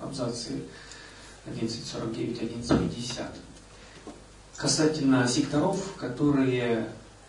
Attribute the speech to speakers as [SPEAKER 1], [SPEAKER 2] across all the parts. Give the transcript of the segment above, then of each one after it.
[SPEAKER 1] абзацы 11.49, 11.50. Касательно секторов, которые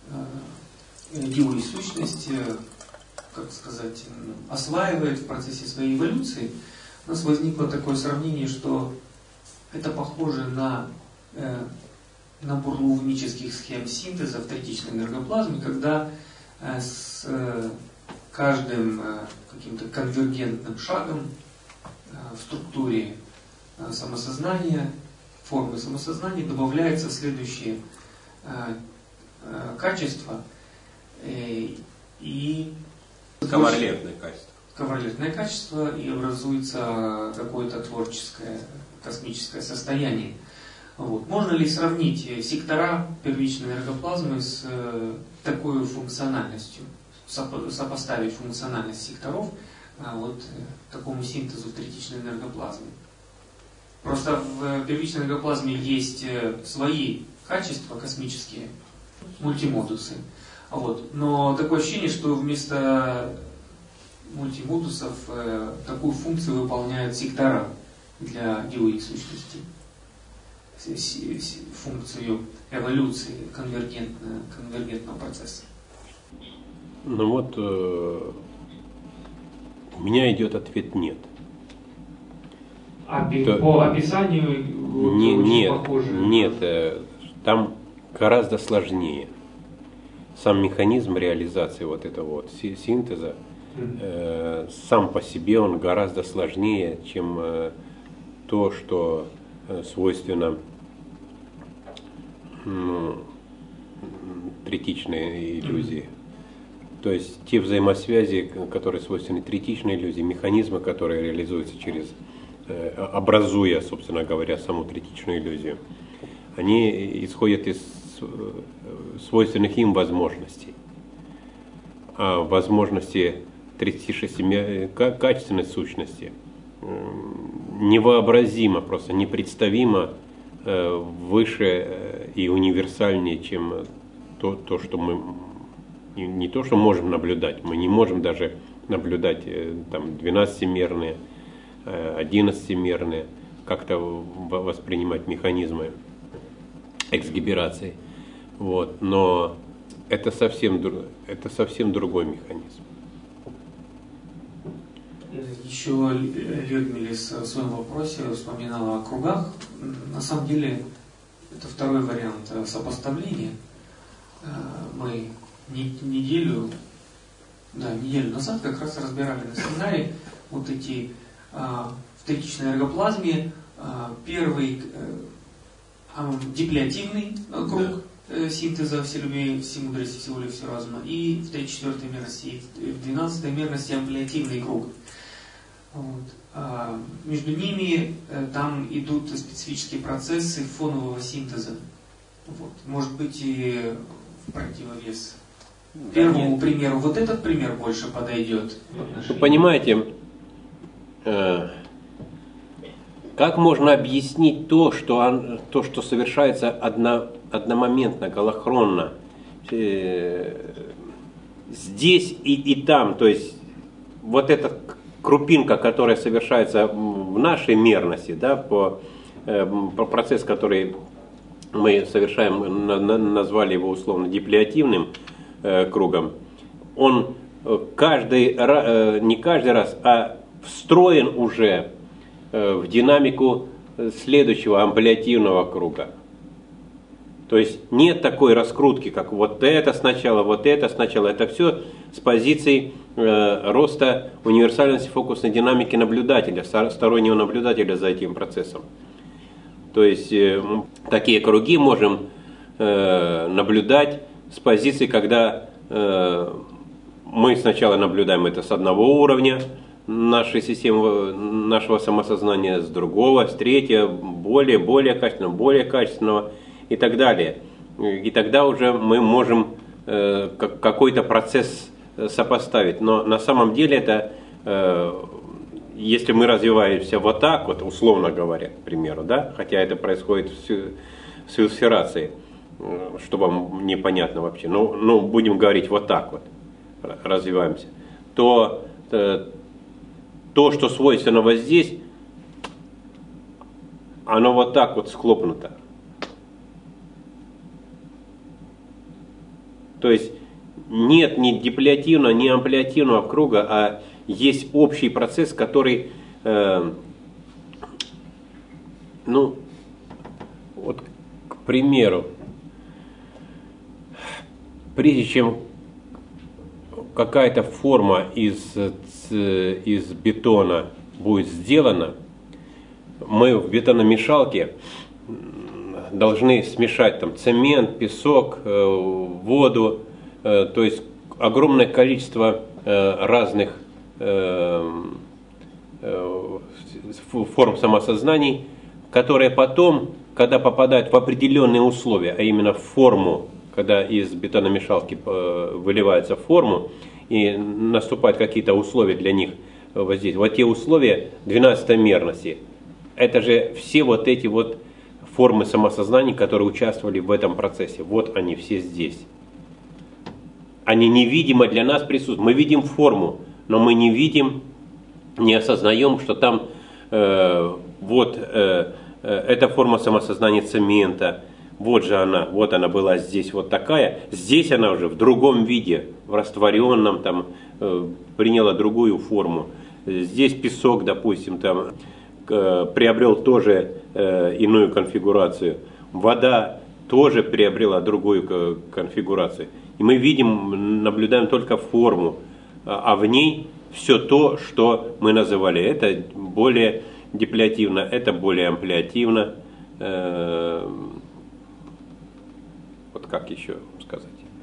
[SPEAKER 1] диоид сущность, как сказать, осваивает в процессе своей эволюции, у нас возникло такое сравнение, что это похоже на набор лувнических схем синтеза в третичной энергоплазме, когда с каждым каким-то конвергентным шагом в структуре самосознания, формы самосознания добавляется следующее качество и
[SPEAKER 2] ковалентное качество.
[SPEAKER 1] Ковалентное качество, и образуется какое-то творческое космическое состояние. Вот. Можно ли сравнить сектора первичной энергоплазмы с такой функциональностью, сопоставить функциональность секторов вот такому синтезу в третичной энергоплазме? Просто в первичной энергоплазме есть свои качества космические, мультимодусы. Вот. Но такое ощущение, что вместо мультимодусов такую функцию выполняют сектора для диоид сущности. Функцию эволюции конвергентного процесса.
[SPEAKER 2] Ну вот, у меня идет ответ нет.
[SPEAKER 1] По описанию очень похоже.
[SPEAKER 2] Нет, там гораздо сложнее. Сам механизм реализации вот этого вот синтеза, сам по себе он гораздо сложнее, чем то, что свойственно третичной иллюзии. То есть те взаимосвязи, которые свойственны третичной иллюзии, механизмы, которые реализуются через, образуя, собственно говоря, саму третичную иллюзию, они исходят из свойственных им возможностей. А возможности 36 качественной сущности невообразимо, просто непредставимо выше и универсальнее, чем то, что мы не то, что можем наблюдать, мы не можем даже наблюдать там 12-мерные, 11-мерные, как-то воспринимать механизмы эксгиберации. Вот. Но это совсем другой механизм.
[SPEAKER 1] Еще Людмилис в своем вопросе вспоминала о кругах. На самом деле это второй вариант сопоставления. Мы неделю назад как раз разбирали на семинаре вот эти в третичной энергоплазме первый деплиативный круг синтеза всей любви, всей мудрости, всего воли, всего разума, и в 3-4 мерности, и в 12 мерности амплиативный круг. Вот. Между ними там идут специфические процессы фонового синтеза. Вот. Может быть, и в противовес первому примеру вот этот пример больше подойдет.
[SPEAKER 2] Вы понимаете, как можно объяснить то, что совершается одномоментно, голохронно, здесь и там, то есть вот эта крупинка, которая совершается в нашей мерности, да, по процесс, который мы совершаем, назвали его условно деплиативным кругом, он не каждый раз, а встроен уже в динамику следующего амплиативного круга. То есть нет такой раскрутки, как вот это сначала, это все с позиции роста универсальности фокусной динамики наблюдателя, стороннего наблюдателя за этим процессом. То есть такие круги можем наблюдать с позиции, когда мы сначала наблюдаем это с одного уровня нашей системы, нашего самосознания, с другого, с третьего, более качественного и так далее. И тогда уже мы можем какой-то процесс сопоставить. Но на самом деле это, если мы развиваемся вот так, вот условно говоря, к примеру, да, хотя это происходит с иллюстрацией, что вам непонятно вообще, но будем говорить вот так вот, развиваемся, то что свойственно вот здесь, оно вот так вот схлопнуто. То есть нет ни деплиативного, ни амплиативного круга, а есть общий процесс, который, ну, вот, к примеру, прежде чем какая-то форма из бетона будет сделана, мы в бетономешалке должны смешать там цемент, песок, воду, то есть огромное количество разных форм самосознаний, которые потом, когда попадают в определенные условия, а именно в форму, когда из бетономешалки выливается в форму и наступают какие-то условия для них воздействия, вот те условия 12-й мерности, это же все вот эти вот формы самосознаний, которые участвовали в этом процессе. Вот они все здесь. Они невидимо для нас присутствуют. Мы видим форму, но мы не видим, не осознаем, что там эта форма самосознания цемента. Вот же она, вот она была здесь вот такая. Здесь она уже в другом виде, в растворенном, там, приняла другую форму. Здесь песок, допустим, там приобрел тоже иную конфигурацию. Вода тоже приобрела другую конфигурацию. И мы видим, наблюдаем только форму, а в ней все то, что мы называли. Это более деплиативно, это более амплиативно. Вот как еще сказать?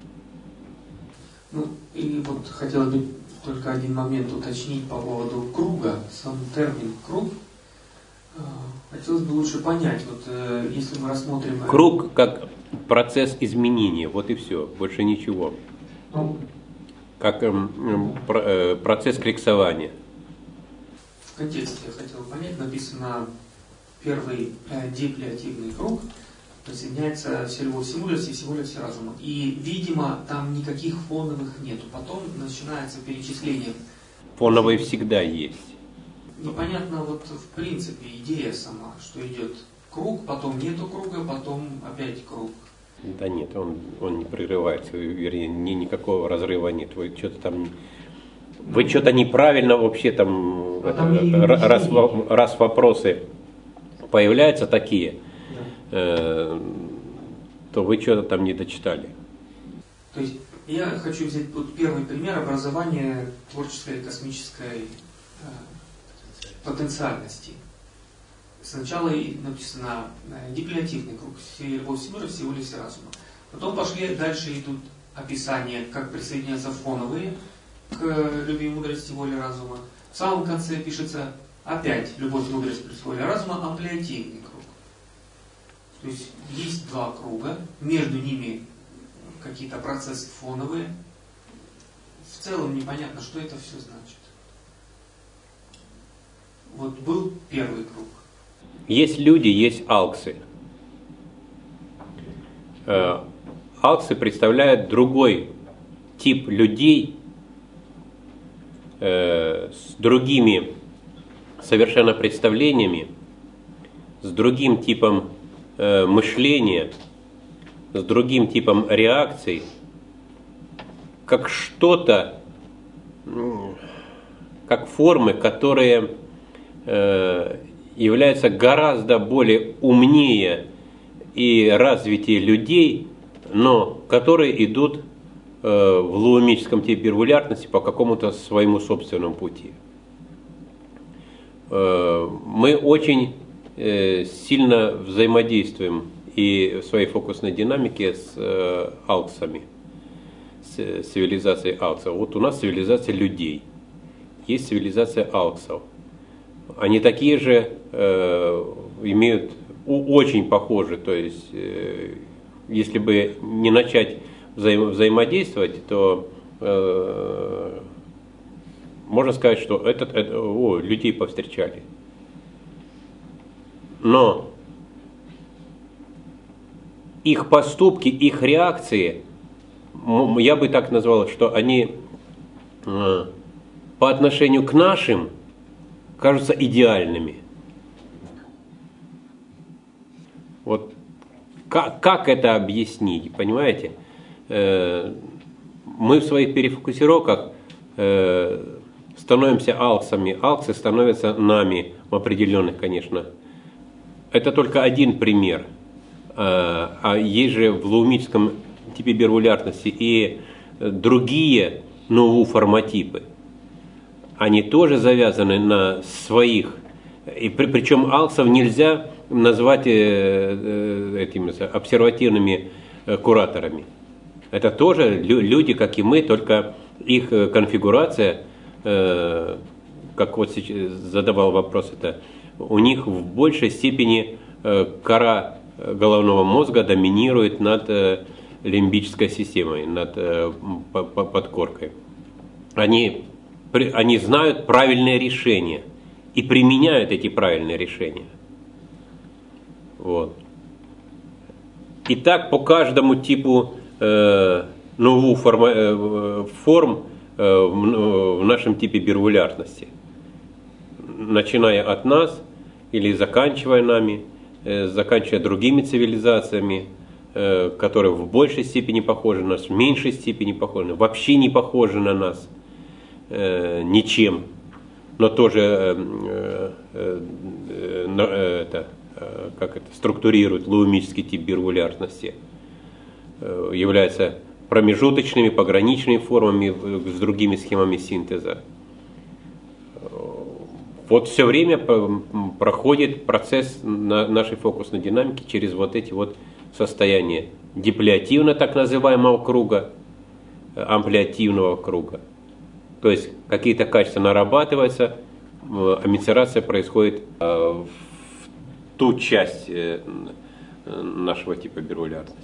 [SPEAKER 1] Ну, и вот хотелось бы только один момент уточнить по поводу круга. Сам термин «круг». Хотелось бы лучше понять, вот если мы рассмотрим...
[SPEAKER 2] Круг как процесс изменения, вот и все, больше ничего.
[SPEAKER 1] Ну,
[SPEAKER 2] как процесс кликсования.
[SPEAKER 1] В контексте я хотел понять, написано первый деплиативный круг, присоединяется все любовь, все мудрость и всего лишь все разума. И, видимо, там никаких фоновых нету. Потом начинается перечисление.
[SPEAKER 2] Фоновые всегда есть.
[SPEAKER 1] Непонятно вот в принципе идея сама, что идет круг, потом нету круга, потом опять круг.
[SPEAKER 2] Да нет, он не прерывается, вернее, никакого разрыва нет. Вы что-то неправильно вообще там, раз вопросы появляются такие, да, то вы что-то там не дочитали.
[SPEAKER 1] То есть я хочу взять вот первый пример образования творческой космической потенциальности. Сначала написано деплиативный круг, любовь всего мира, всего лишь разума. Потом пошли дальше идут описания, как присоединяются фоновые к любви, мудрости, воле, разума. В самом конце пишется опять любовь, мудрость, плюс воля, разума, амплиативный круг. То есть есть два круга, между ними какие-то процессы фоновые. В целом непонятно, что это все значит. Вот был первый круг.
[SPEAKER 2] Есть люди, есть алксы. Алксы представляют другой тип людей с другими совершенно представлениями, с другим типом мышления, с другим типом реакций, как что-то, как формы, которые являются гораздо более умнее и развитее людей, но которые идут в лоумическом типе регулярности по какому-то своему собственному пути. Мы очень сильно взаимодействуем и в своей фокусной динамике с алксами, с цивилизацией алксов. Вот у нас цивилизация людей, есть цивилизация алксов. Они такие же имеют очень похожи, то есть если бы не начать взаимодействовать, то можно сказать, что людей повстречали. Но их поступки, их реакции, я бы так назвал, что они по отношению к нашим кажутся идеальными. Вот как это объяснить, понимаете? Мы в своих перефокусировках становимся алксами, алксы становятся нами в определенных, конечно. Это только один пример. А есть же в лоумическом типе бирвулярности и другие форматипы. Они тоже завязаны на своих. И причем алксов нельзя назвать этими обсервативными кураторами. Это тоже люди, как и мы, только их конфигурация, как вот сейчас задавал вопрос, это у них в большей степени кора головного мозга доминирует над лимбической системой, над подкоркой. Они знают правильные решения и применяют эти правильные решения. Вот. И так по каждому типу форм в нашем типе бирвулярности. Начиная от нас или заканчивая нами, заканчивая другими цивилизациями, которые в большей степени похожи на нас, в меньшей степени похожи, вообще не похожи на нас ничем, но тоже структурируют лоумический тип бирвулярности, являются промежуточными, пограничными формами с другими схемами синтеза. Вот все время проходит процесс нашей фокусной динамики через вот эти вот состояния диплеативно так называемого круга, амплиативного круга. То есть какие-то качества нарабатываются, амицерация происходит в ту часть нашего типа бирвулярности.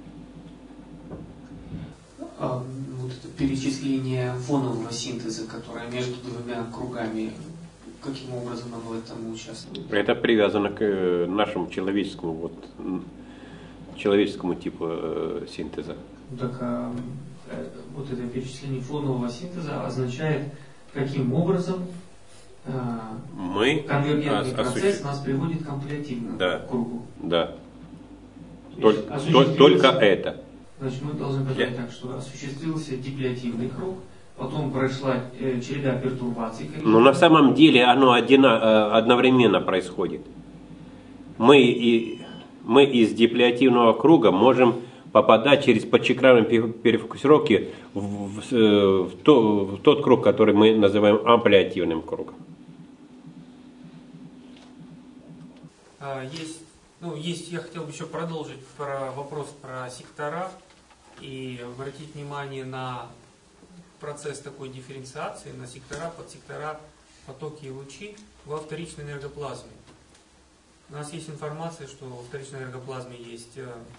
[SPEAKER 1] Вот это перечисление фонового синтеза, которое между двумя кругами, каким образом оно в этом участвует?
[SPEAKER 2] Это привязано к нашему человеческому типу синтеза.
[SPEAKER 1] Так, вот это перечисление фонового синтеза означает, каким образом конвергентный процесс нас приводит к амплиативному кругу.
[SPEAKER 2] Да. Только это.
[SPEAKER 1] Значит, мы должны сказать так, что осуществился диплеативный круг, потом прошла череда пертурбаций.
[SPEAKER 2] Но на самом деле оно одновременно происходит. Мы из диплеативного круга можем попадать через подчекранные перефокусировки в тот круг, который мы называем амплиативным кругом.
[SPEAKER 1] Я хотел бы еще продолжить про вопрос про сектора и обратить внимание на процесс такой дифференциации, на сектора, подсектора, потоки и лучи во вторичной энергоплазме. У нас есть информация, что во вторичной энергоплазме есть,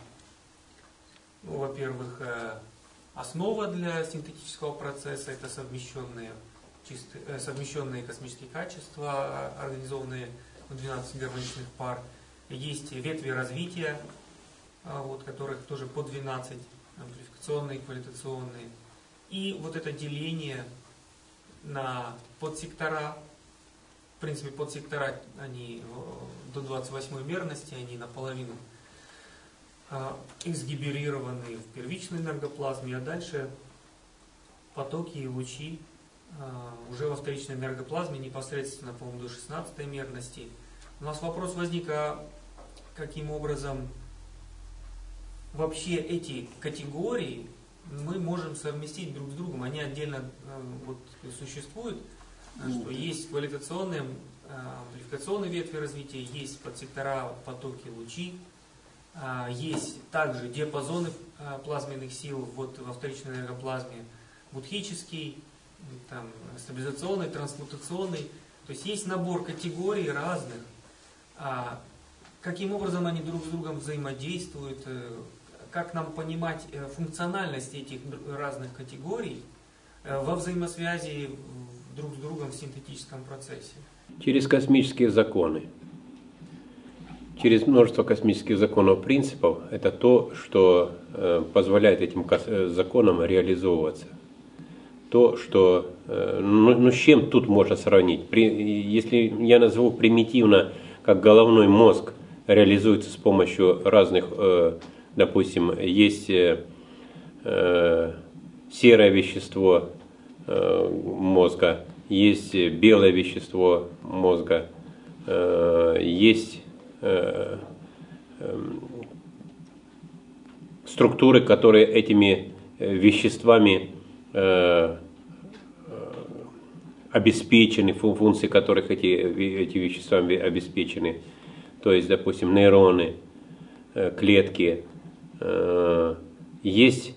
[SPEAKER 1] во-первых, основа для синтетического процесса, это совмещенные космические качества, организованные в 12 гармоничных пар. Есть ветви развития, которых тоже по 12, амплификационные, квалитационные. И вот это деление на подсектора, в принципе, подсектора, они до 28 мерности, они наполовину эксгиберированы в первичной энергоплазме, а дальше потоки и лучи уже во вторичной энергоплазме, непосредственно, по-моему, до 16 мерности. У нас вопрос возник, каким образом вообще эти категории мы можем совместить друг с другом. Они отдельно существуют, что есть квалитационные, амплификационные ветви развития, есть подсектора, потоки, лучи, есть также диапазоны плазменных сил во вторичной энергоплазме, будхический, стабилизационный, трансмутационный. То есть есть набор категорий разных. Каким образом они друг с другом взаимодействуют, как нам понимать функциональность этих разных категорий во взаимосвязи друг с другом в синтетическом процессе?
[SPEAKER 2] Через космические законы. Через множество космических законов принципов, это то, что позволяет этим законам реализовываться. То, что, с чем тут можно сравнить? Если я назову примитивно, как головной мозг, реализуется с помощью разных, допустим, есть серое вещество мозга, есть белое вещество мозга, есть структуры, которые этими веществами обеспечены, функции которых эти вещества обеспечены. То есть, допустим, нейроны, клетки. Есть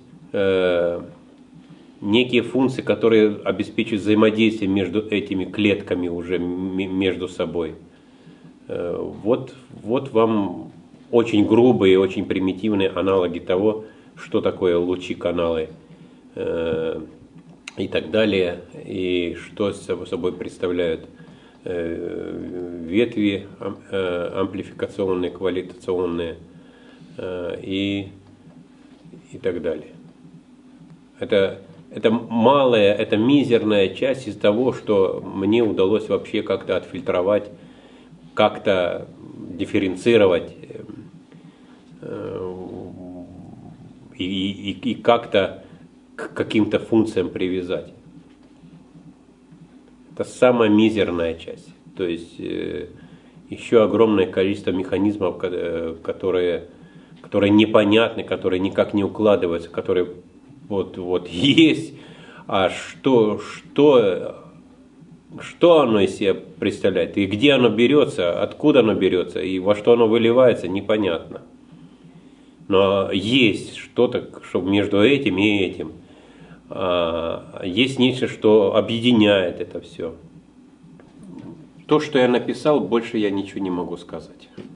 [SPEAKER 2] некие функции, которые обеспечивают взаимодействие между этими клетками уже между собой. Вот вам очень грубые, очень примитивные аналоги того, что такое лучи, каналы и так далее, и что собой представляют ветви амплификационные, квалитационные и так далее. Это малая, это мизерная часть из того, что мне удалось вообще как-то отфильтровать, как-то дифференцировать и как-то к каким-то функциям привязать. Это самая мизерная часть. То есть еще огромное количество механизмов, которые непонятны, которые никак не укладываются, которые вот есть, а что оно из себя представляет, и где оно берется, откуда оно берется, и во что оно выливается, непонятно. Но есть что-то, что между этим и этим. Есть нечто, что объединяет это все. То, что я написал, больше я ничего не могу сказать.